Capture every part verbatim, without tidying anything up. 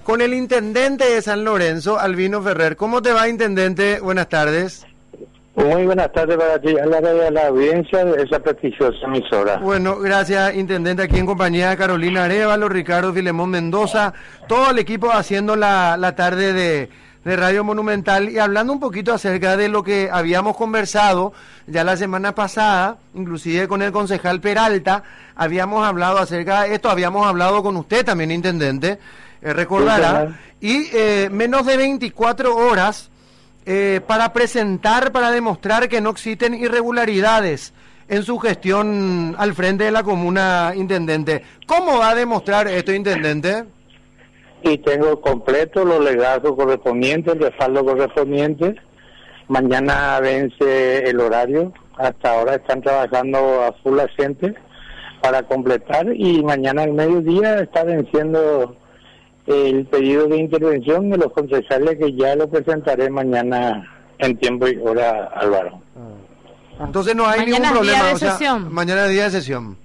con el intendente de San Lorenzo, Albino Ferrer. ¿Cómo te va, intendente? Buenas tardes. Muy buenas tardes para ti, a la, a la audiencia de esa prestigiosa emisora. Bueno, gracias, intendente, aquí en compañía de Carolina Arévalo, Ricardo Filemón Mendoza, todo el equipo haciendo la, la tarde de, de Radio Monumental y hablando un poquito acerca de lo que habíamos conversado ya la semana pasada, inclusive con el concejal Peralta, habíamos hablado acerca de esto, habíamos hablado con usted también, intendente, eh, recordará, y eh, menos de veinticuatro horas Eh, para presentar, para demostrar que no existen irregularidades en su gestión al frente de la comuna, intendente. ¿Cómo va a demostrar esto, intendente? Y tengo completo los legajos correspondientes, el respaldo correspondiente. Mañana vence el horario. Hasta ahora están trabajando a full la gente para completar y mañana al mediodía está venciendo el pedido de intervención de los concejales, que ya lo presentaré mañana en tiempo y hora, Álvaro. Entonces no hay mañana ningún problema. Día de o sea, sesión. Mañana es día de sesión.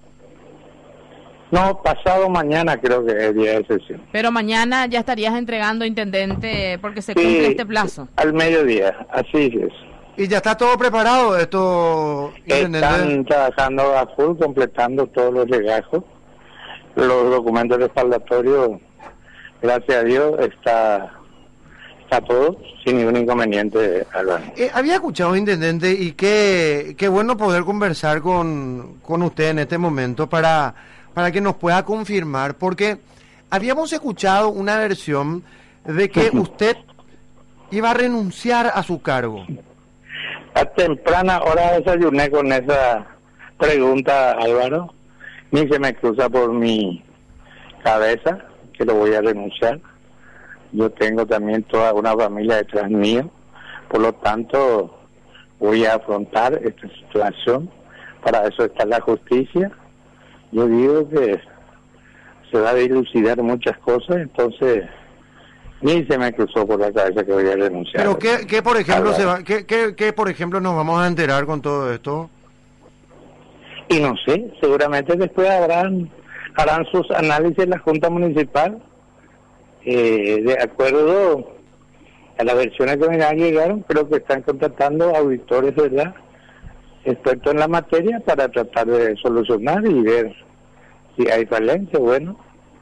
No, pasado mañana creo que es día de sesión. Pero mañana ya estarías entregando, intendente, porque se Sí, cumple este plazo. Al mediodía, así es. ¿Y ya está todo preparado esto, intendente? Están trabajando a full, completando todos los legajos, los documentos respaldatorios. Gracias a Dios está está todo sin ningún inconveniente, Álvaro. Eh, había escuchado, intendente, y qué, qué bueno poder conversar con, con usted en este momento para, para que nos pueda confirmar, porque habíamos escuchado una versión de que usted iba a renunciar a su cargo. A temprana hora desayuné con esa pregunta, Álvaro. Ni se me cruza por mi cabeza que lo voy a renunciar. Yo tengo también toda una familia detrás mío, por lo tanto voy a afrontar esta situación. Para eso está la justicia. Yo digo que se va a dilucidar muchas cosas, entonces ni se me cruzó por la cabeza que voy a renunciar. Pero qué, qué por ejemplo se va, qué, qué, qué por ejemplo nos vamos a enterar con todo esto. Y no sé, seguramente después habrán harán sus análisis en la Junta Municipal, eh, de acuerdo a las versiones que me llegaron. Creo que están contratando auditores, ¿verdad?, expertos en la materia, para tratar de solucionar y ver si hay falencia. Bueno,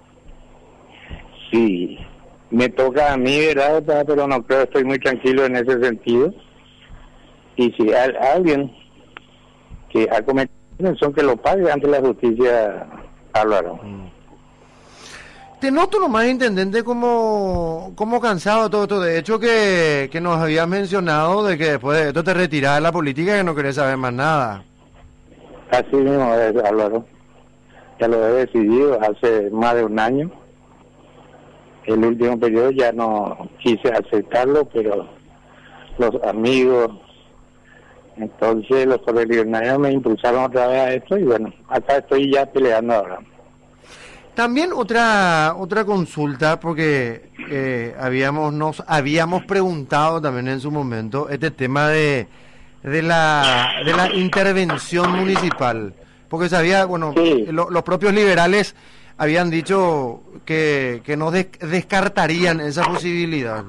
sí, me toca a mí, ¿verdad?, pero no creo, estoy muy tranquilo en ese sentido. Y si hay alguien que ha cometido son que lo pague ante la justicia, Álvaro. Te noto nomás, intendente, como, como cansado de todo esto. De hecho, que, que nos habías mencionado de que después de esto te retirás de la política y que no querés saber más nada. Así mismo es, Álvaro. Ya lo he decidido hace más de un año. El último periodo ya no quise aceptarlo, pero los amigos, entonces los correligionarios me impulsaron otra vez a esto y bueno, acá estoy ya peleando ahora. También otra otra consulta, porque eh, habíamos nos habíamos preguntado también en su momento este tema de de la de la intervención municipal, porque sabía, bueno, sí. lo, los propios liberales habían dicho que, que no des, descartarían esa posibilidad.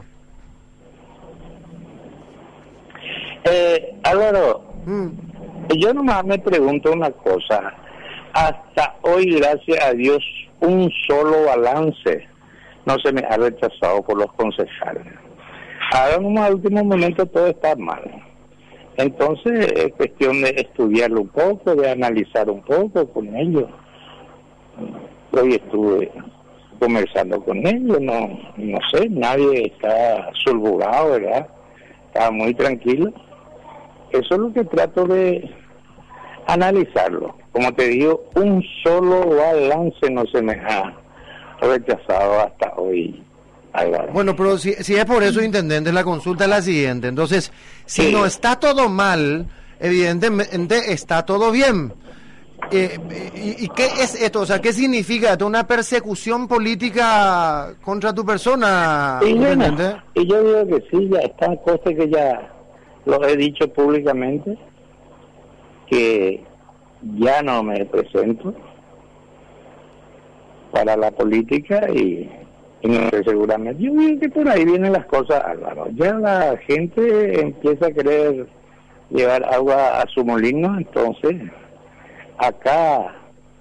Eh, Álvaro, Mm. yo nomás me pregunto una cosa. Hasta hoy, gracias a Dios, un solo balance no se me ha rechazado por los concejales. Ahora, en un último momento, todo está mal. Entonces, es cuestión de estudiarlo un poco, de analizar un poco con ellos. Hoy estuve conversando con ellos, no, no sé, nadie está sulfurado, ¿verdad? Está muy tranquilo. Eso es lo que trato de analizarlo. Como te digo, un solo balance no se me ha rechazado hasta hoy, Álvaro. Bueno, pero si, si es por eso, intendente, la consulta es la siguiente. Entonces, si Sí. no está todo mal, evidentemente está todo bien. Eh, y, ¿Y qué es esto? O sea, ¿qué significa esto? ¿Una persecución política contra tu persona, Y, bueno, intendente? y yo digo que sí, ya está, cosa que ya lo he dicho públicamente, que ya no me presento para la política y Y no sé, seguramente. Yo digo que por ahí vienen las cosas, Álvaro. Ya la gente empieza a querer llevar agua a su molino, entonces acá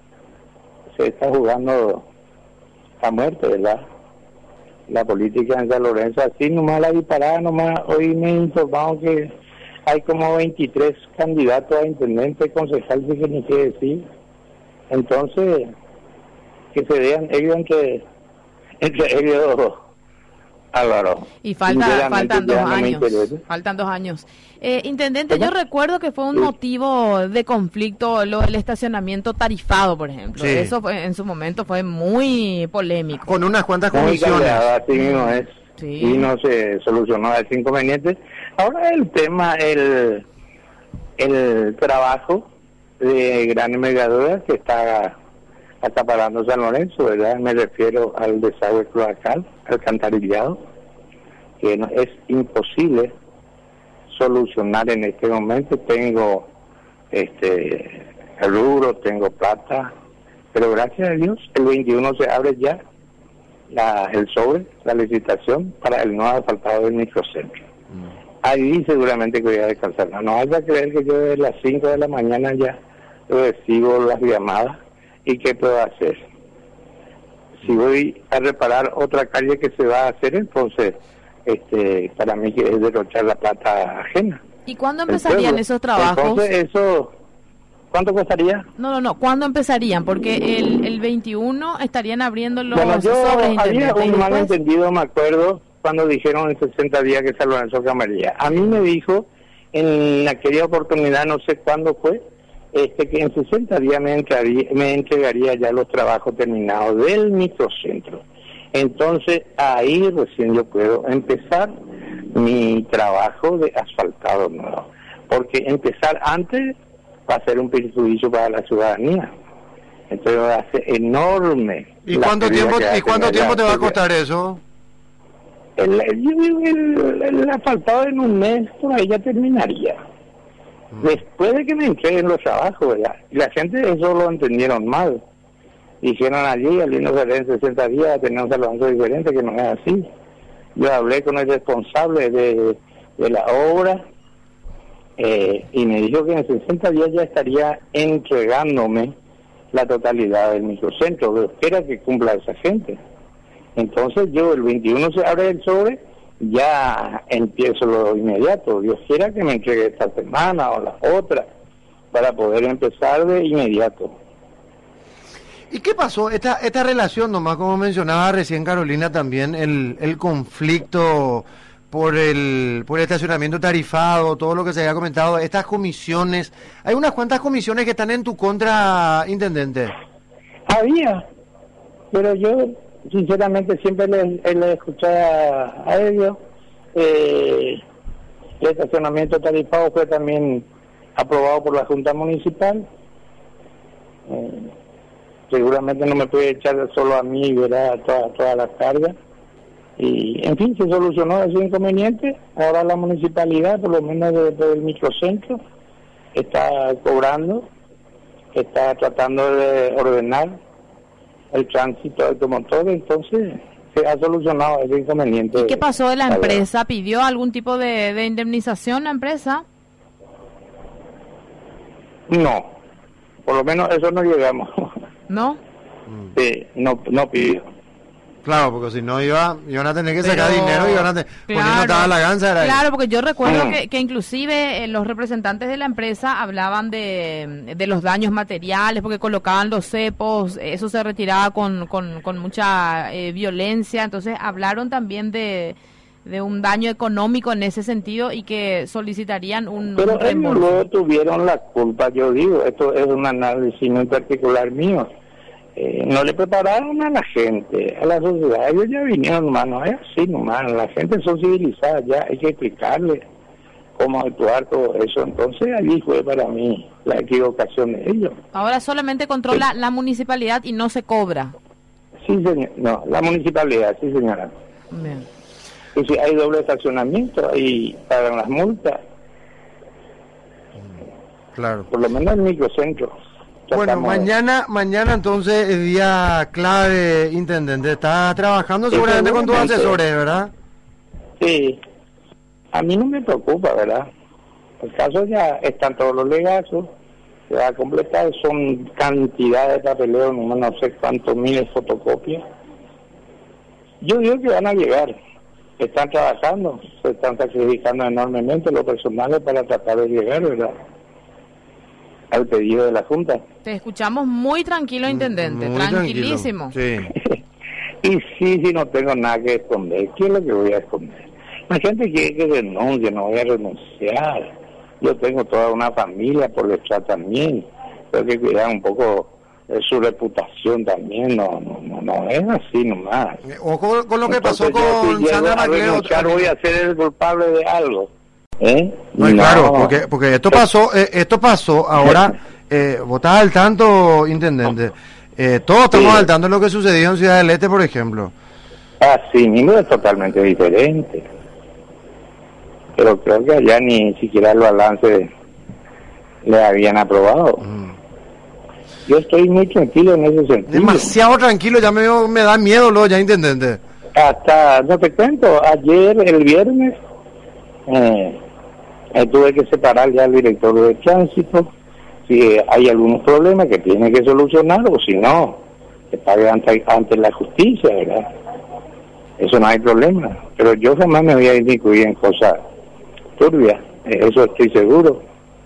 se está jugando a muerte, ¿verdad? La política en San Lorenzo, así nomás la disparada, nomás hoy me informaron que hay como veintitrés candidatos a intendente, concejal, que ni qué decir. Entonces, que se vean ellos entre, entre ellos, Álvaro. Y falta, faltan dos años. Faltan dos años. Eh, intendente, ¿cómo? Yo recuerdo que fue un sí. motivo de conflicto lo del estacionamiento tarifado, por ejemplo. Sí. Eso fue, en su momento fue muy polémico. Con unas cuantas comisiones. Así mismo es. Sí. Y no se solucionó ese inconveniente. Ahora el tema, el, el trabajo de gran envergadura que está acaparando San Lorenzo, ¿verdad? Me refiero al desagüe cloacal, alcantarillado, que no, es imposible solucionar en este momento. Tengo este rubro, tengo plata, pero gracias a Dios el veintiuno se abre ya la, el sobre, la licitación para el nuevo asfaltado del microcentro. Mm. Ahí seguramente que voy a descansar. No, no vaya a creer que yo de las cinco de la mañana ya recibo las llamadas. ¿Y qué puedo hacer? Si voy a reparar otra calle que se va a hacer, entonces este para mí que es derrochar la plata ajena. ¿Y cuándo empezarían esos trabajos? Entonces eso, ¿cuánto costaría? No, no, no, ¿cuándo empezarían? Porque el, el veintiuno estarían abriendo los bueno, yo sobres. Había un malentendido, me acuerdo, cuando dijeron en sesenta días que San Lorenzo cambiaría. A mí me dijo en aquella oportunidad, no sé cuándo fue, este que en sesenta días me entregaría, me entregaría ya los trabajos terminados del microcentro. Entonces ahí recién yo puedo empezar mi trabajo de asfaltado nuevo, porque empezar antes va a ser un perjuicio para la ciudadanía. Entonces va a ser enorme. ¿Y cuánto tiempo, ¿y cuánto tiempo te va a costar eso? El, el, el, el asfaltado en un mes por ahí ya terminaría. Después de que me entreguen los trabajos, ¿verdad? Y la gente eso lo entendieron mal. Dijeron allí, al no en sesenta días, tenía un salón diferente, que no es así. Yo hablé con el responsable de, de la obra eh, y me dijo que en sesenta días ya estaría entregándome la totalidad del microcentro. Pero espera que cumpla esa gente. Entonces yo, el veintiuno se abre el sobre, ya empiezo lo inmediato. Dios quiera que me entregue esta semana o la otra para poder empezar de inmediato. ¿Y qué pasó? Esta esta relación, nomás como mencionaba recién Carolina también, el, el conflicto por el por el estacionamiento tarifado, todo lo que se había comentado, estas comisiones, hay unas cuantas comisiones que están en tu contra, intendente. Había, pero yo sinceramente siempre le, le escuché a, a ellos. Eh, el estacionamiento tarifado fue también aprobado por la Junta Municipal. Eh, seguramente no me puede echar solo a mí, ¿verdad?, todas toda las cargas. Y, en fin, se solucionó ese inconveniente. Ahora la municipalidad, por lo menos desde el microcentro, está cobrando, está tratando de ordenar el tránsito automotor, entonces se ha solucionado ese inconveniente. ¿Y qué pasó de la empresa? ¿Pidió algún tipo de, de indemnización la empresa? No, por lo menos eso no llegamos. ¿No? Sí, no, no pidió. Claro, porque si no iba, iban a tener que sacar Pero, dinero y iban a tener, claro, poniendo toda la ganza. Era claro, ahí. Porque yo recuerdo mm. que, que inclusive eh, los representantes de la empresa hablaban de, de los daños materiales, porque colocaban los cepos, eso se retiraba con, con, con mucha eh, violencia, entonces hablaron también de, de un daño económico en ese sentido y que solicitarían un Pero un ellos luego tuvieron la culpa, yo digo, esto es un análisis muy particular mío. Eh, no le prepararon a la gente, a la sociedad, ellos ya vinieron, hermano, es así nomás, la gente son civilizadas, ya hay que explicarle cómo actuar, todo eso. Entonces allí fue para mí la equivocación de ellos. Ahora solamente controla sí. la municipalidad y no se cobra. Sí, señor, no, la municipalidad, sí, señora. Bien. Y si hay doble estacionamiento, ahí pagan las multas. Claro. Por lo menos el microcentro. Bueno, tratamos de- mañana, mañana entonces es día clave, intendente. Está trabajando Sí, seguramente con tus seguramente. asesores, ¿verdad? Sí, a mí no me preocupa, ¿verdad? El caso ya están todos los legazos, se va a completar, son cantidades de papeleo, no, no sé cuántos miles de fotocopias. Yo digo que van a llegar, están trabajando, se están sacrificando enormemente los personales para tratar de llegar, ¿verdad? Al pedido de la Junta. Te escuchamos muy tranquilo, intendente, Muy tranquilísimo. tranquilo. Sí. Y sí, sí, no tengo nada que esconder. ¿Qué es lo que voy a esconder? La gente quiere que renuncie, no voy a renunciar. Yo tengo toda una familia por detrás también. Tengo que cuidar un poco de su reputación también. No, no, no, no es así nomás. Ojo con lo que pasó Entonces, yo, con si llego Sandra a Macleo. renunciar, voy a ser el culpable de algo. ¿Eh? No, claro, porque, porque esto pasó, eh, esto pasó ahora, eh, vos estás al tanto, intendente. Eh, todos estamos Sí. al tanto de lo que sucedió en Ciudad del Este, por ejemplo. Así mismo es totalmente diferente. Pero creo que allá ni siquiera el balance le habían aprobado. Mm. Yo estoy muy tranquilo en ese sentido. Demasiado tranquilo, ya me, me da miedo, lo ya, intendente. Hasta, no te cuento, ayer, el viernes, eh, eh, tuve que separar ya al director de tránsito. Si hay algunos problemas que tiene que solucionar, o si no, que pague ante, ante la justicia, ¿verdad? Eso no hay problema. Pero yo jamás me voy a incluir en cosas turbias, eh, eso estoy seguro.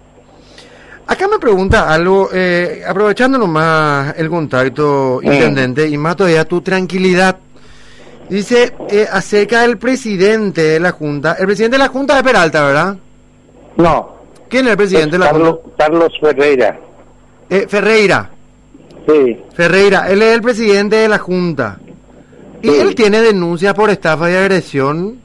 Acá me pregunta algo, eh, aprovechando nomás el contacto, Mm. intendente, y más todavía tu tranquilidad. Dice eh, acerca del presidente de la Junta. El presidente de la Junta es Peralta, ¿verdad? No, ¿Quién es el presidente de la Carlos, Junta? Carlos Ferreira, Eh, Ferreira. sí. Ferreira, él es el presidente de la Junta. ¿Y Sí. él tiene denuncias por estafa y agresión?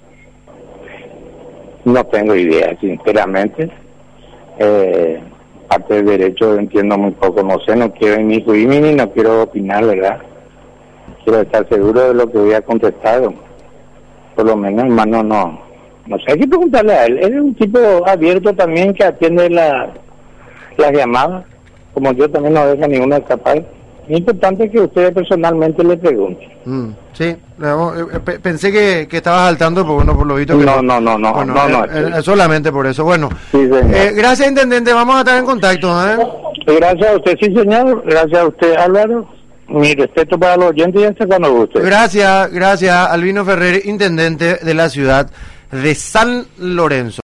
No tengo idea, sinceramente. Eh, parte del derecho entiendo muy poco, no sé, no quiero inmiscuirme ni no quiero opinar, ¿verdad? Quiero estar seguro de lo que voy a contestar. Por lo menos, hermano, no. No sé, hay que preguntarle a él. Él es un tipo abierto también que atiende la, las llamadas, como yo también no dejo ninguna escapar. Es importante que ustedes personalmente le pregunten. Mm, sí, le damos- eh, eh, pe- pensé que, que estabas al tanto, pero bueno, por lo visto que No, no, no, no, Bueno, no, no, eh, sí. eh, solamente por eso. Bueno, Sí, señor. eh, gracias, intendente, vamos a estar en contacto, ¿eh? Gracias a usted, sí, señor. Gracias a usted, Álvaro. Mi respeto para los oyentes y hasta cuando guste. Gracias, gracias, Albino Ferrer, intendente de la ciudad de San Lorenzo.